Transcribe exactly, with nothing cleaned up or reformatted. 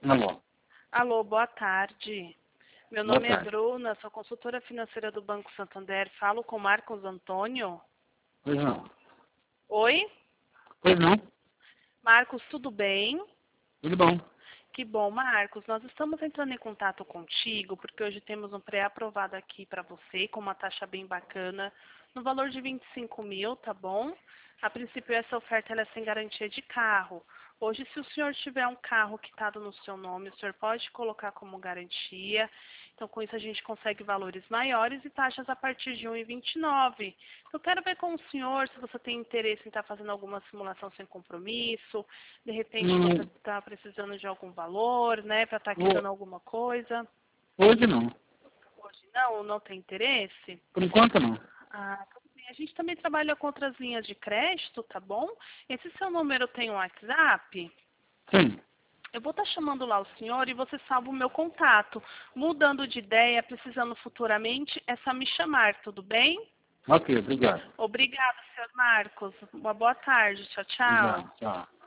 Alô. Alô, boa tarde. Meu Boa nome tarde. é Bruna, sou consultora financeira do Banco Santander. Falo com Marcos Antônio. Pois não. Oi? Pois não. Marcos, tudo bem? Tudo bom. Que bom, Marcos. Nós estamos entrando em contato contigo porque hoje temos um pré-aprovado aqui para você com uma taxa bem bacana no valor de vinte e cinco mil, tá bom? A princípio, essa oferta ela é sem garantia de carro. Hoje, se o senhor tiver um carro quitado no seu nome, o senhor pode colocar como garantia. Então, com isso, a gente consegue valores maiores e taxas a partir de um vírgula vinte e nove. Eu quero ver com o senhor se você tem interesse em estar fazendo alguma simulação sem compromisso. De repente, Hum, você está precisando de algum valor, né, para estar ho- quitando alguma coisa. hoje não. Hoje não, não tem interesse? Por enquanto não. Ah, tudo bem. A gente também trabalha com outras linhas de crédito, tá bom? Esse seu número tem um WhatsApp? Sim. Eu vou estar chamando lá o senhor e você salva o meu contato. Mudando de ideia, precisando futuramente, é só me chamar, tudo bem? Ok, obrigado. Obrigada, senhor Marcos. Uma boa tarde. Tchau, tchau. Obrigado. Tchau.